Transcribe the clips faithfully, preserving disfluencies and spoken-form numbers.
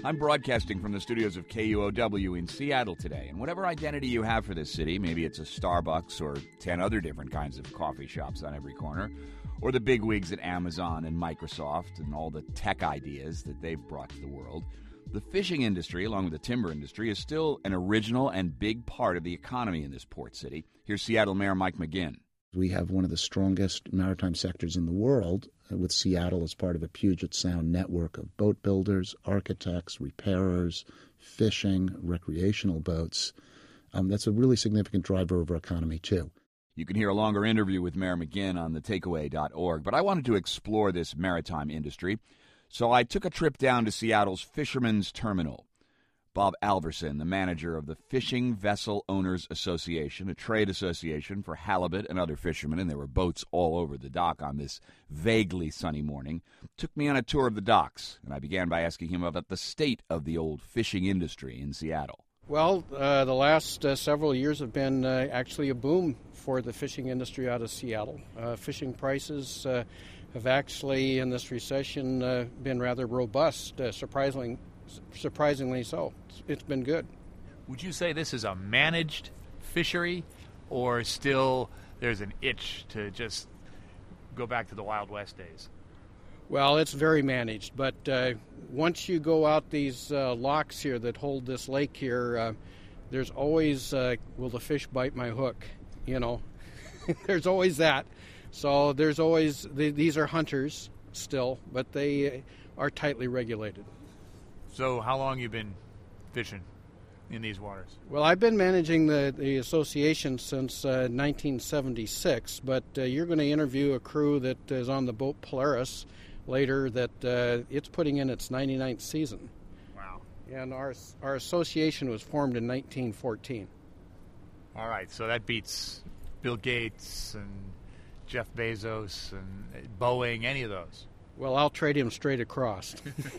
I'm broadcasting from the studios of K U O W in Seattle today, and whatever identity you have for this city, maybe it's a Starbucks or ten other different kinds of coffee shops on every corner, or the bigwigs at Amazon and Microsoft and all the tech ideas that they've brought to the world, the fishing industry, along with the timber industry, is still an original and big part of the economy in this port city. Here's Seattle Mayor Mike McGinn. We have one of the strongest maritime sectors in the world, uh, with Seattle as part of a Puget Sound network of boat builders, architects, repairers, fishing, recreational boats. Um, that's a really significant driver of our economy, too. You can hear a longer interview with Mayor McGinn on the takeaway dot org, but I wanted to explore this maritime industry, so I took a trip down to Seattle's Fishermen's Terminal. Bob Alverson, the manager of the Fishing Vessel Owners Association, a trade association for halibut and other fishermen, and there were boats all over the dock on this vaguely sunny morning, took me on a tour of the docks, and I began by asking him about the state of the old fishing industry in Seattle. Well, uh, the last uh, several years have been uh, actually a boom for the fishing industry out of Seattle. Uh, fishing prices uh, have actually, in this recession, uh, been rather robust, uh, surprisingly Surprisingly so. It's been good. Would you say this is a managed fishery, or still there's an itch to just go back to the Wild West days? Well, it's very managed, but uh, once you go out these uh, locks here that hold this lake here, uh, there's always, uh, will the fish bite my hook? You know, there's always that. So there's always, they, these are hunters still, but they are tightly regulated. So how long have you been fishing in these waters? Well, I've been managing the, the association since uh, nineteen seventy-six, but uh, you're going to interview a crew that is on the boat Polaris later that uh, it's putting in its ninety-ninth season. Wow. And our, our association was formed in nineteen fourteen. All right, so that beats Bill Gates and Jeff Bezos and Boeing, any of those. Well, I'll trade him straight across.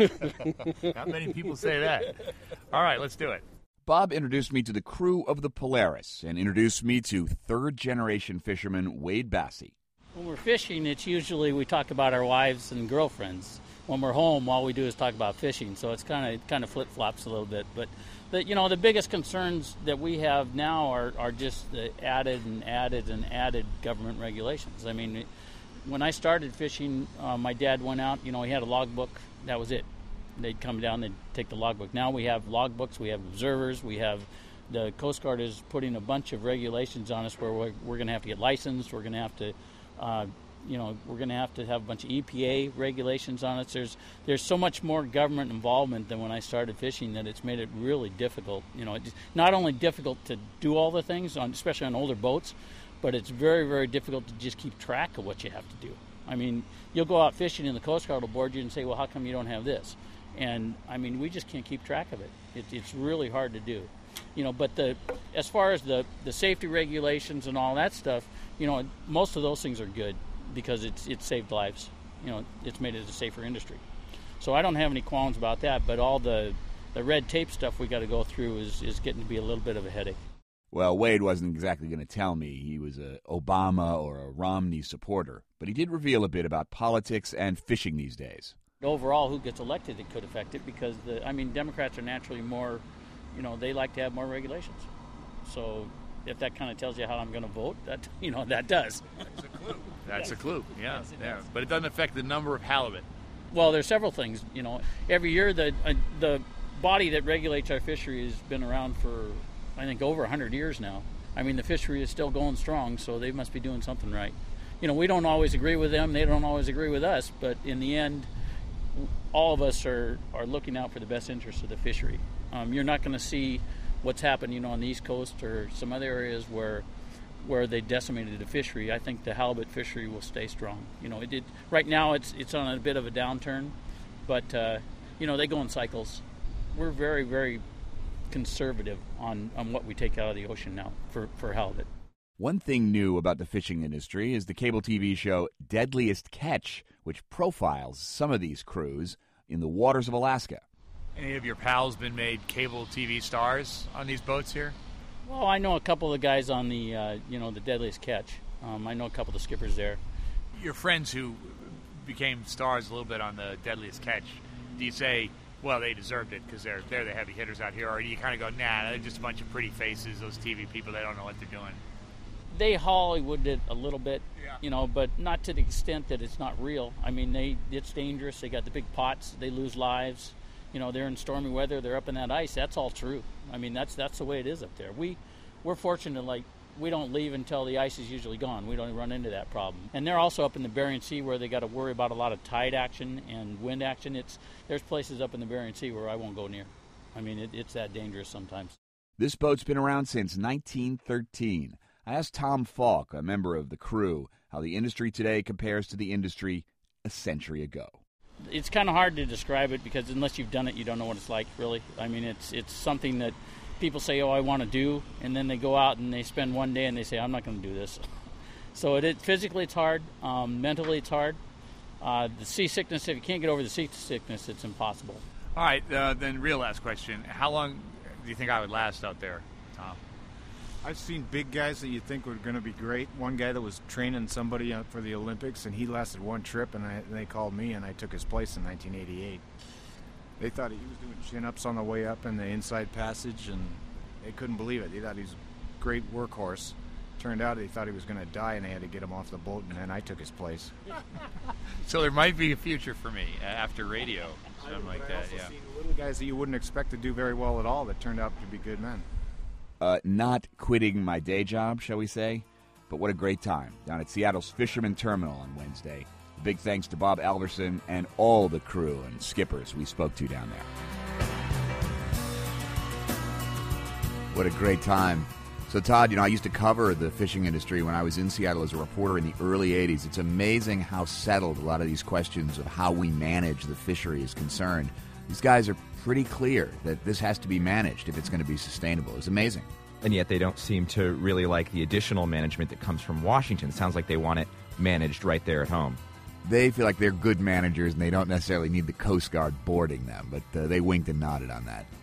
Not many people say that. All right, let's do it. Bob introduced me to the crew of the Polaris and introduced me to third-generation fisherman Wade Bassey. When we're fishing, it's usually we talk about our wives and girlfriends. When we're home, all we do is talk about fishing, so it's kind of kind of flip-flops a little bit. But, the, you know, the biggest concerns that we have now are, are just the added and added and added government regulations. I mean, when I started fishing, uh, my dad went out, you know, he had a logbook. That was it. They'd come down, they'd take the logbook. Now we have logbooks, we have observers, we have the Coast Guard is putting a bunch of regulations on us where we're, we're going to have to get licensed, we're going to have to, uh, you know, we're going to have to have a bunch of E P A regulations on us. There's there's so much more government involvement than when I started fishing that it's made it really difficult. You know, it's not only difficult to do all the things, on, especially on older boats, but it's very, very difficult to just keep track of what you have to do. I mean, you'll go out fishing and the Coast Guard will board you and say, well, how come you don't have this? And, I mean, we just can't keep track of it. it it's really hard to do. You know, but the as far as the, the safety regulations and all that stuff, you know, most of those things are good because it's it's saved lives. You know, it's made it a safer industry. So I don't have any qualms about that, but all the, the red tape stuff we got to go through is, is getting to be a little bit of a headache. Well, Wade wasn't exactly going to tell me he was a Obama or a Romney supporter, but he did reveal a bit about politics and fishing these days. Overall, who gets elected, it could affect it because, the I mean, Democrats are naturally more, you know, they like to have more regulations. So if that kind of tells you how I'm going to vote, that, you know, that does. That's a clue. That's a clue, yeah. Yes, yeah. But it doesn't affect the number of halibut. Well, there's several things, you know. Every year, the uh, the body that regulates our fishery has been around for, I think, over one hundred years now. I mean, the fishery is still going strong, so they must be doing something right. You know, we don't always agree with them. They don't always agree with us. But in the end, all of us are, are looking out for the best interests of the fishery. Um, you're not going to see what's happened, you know, on the East Coast or some other areas where where they decimated the fishery. I think the halibut fishery will stay strong. You know, it did, right now it's it's on a bit of a downturn, but, uh, you know, they go in cycles. We're very, very conservative on, on what we take out of the ocean now for, for halibut. One thing new about the fishing industry is the cable T V show Deadliest Catch, which profiles some of these crews in the waters of Alaska. Any of your pals been made cable T V stars on these boats here? Well, I know a couple of the guys on the, uh, you know, the Deadliest Catch. Um, I know a couple of the skippers there. Your friends who became stars a little bit on the Deadliest Catch, do you say well, they deserved it because they're they're the heavy hitters out here, or do you kind of go, nah, they're just a bunch of pretty faces, those T V people, they don't know what they're doing? They Hollywooded it a little bit, Yeah. you know, but not to the extent that it's not real. I mean, they it's dangerous. They got the big pots. They lose lives. You know, they're in stormy weather. They're up in that ice. That's all true. I mean, that's that's the way it is up there. We we're fortunate, like we don't leave until the ice is usually gone. We don't run into that problem. And they're also up in the Bering Sea where they got to worry about a lot of tide action and wind action. It's there's places up in the Bering Sea where I won't go near. I mean, it, it's that dangerous sometimes. This boat's been around since nineteen thirteen. I asked Tom Falk, a member of the crew, how the industry today compares to the industry a century ago. It's kind of hard to describe it because unless you've done it, you don't know what it's like, really. I mean, it's it's something that people say, oh, I want to do, and then they go out and they spend one day and they say, I'm not going to do this. So it, it physically it's hard, um, mentally it's hard. Uh, the seasickness, if you can't get over the seasickness, it's impossible. All right, uh, then real last question. How long do you think I would last out there, Tom? I've seen big guys that you think were going to be great. One guy that was training somebody for the Olympics, and he lasted one trip, and, I, and they called me, and I took his place in nineteen eighty-eight. They thought he was doing chin-ups on the way up in the inside passage, and they couldn't believe it. They thought he was a great workhorse. Turned out they thought he was going to die, and they had to get him off the boat, and then I took his place. So there might be a future for me uh, after radio, something like I that, also yeah. seen little guys that you wouldn't expect to do very well at all that turned out to be good men. Uh, not quitting my day job, shall we say, but what a great time down at Seattle's Fisherman Terminal on Wednesday. Big thanks to Bob Alverson and all the crew and skippers we spoke to down there. What a great time. So, Todd, you know, I used to cover the fishing industry when I was in Seattle as a reporter in the early eighties. It's amazing how settled a lot of these questions of how we manage the fishery is concerned. These guys are pretty clear that this has to be managed if it's going to be sustainable. It's amazing. And yet they don't seem to really like the additional management that comes from Washington. It sounds like they want it managed right there at home. They feel like they're good managers and they don't necessarily need the Coast Guard boarding them, but uh, they winked and nodded on that.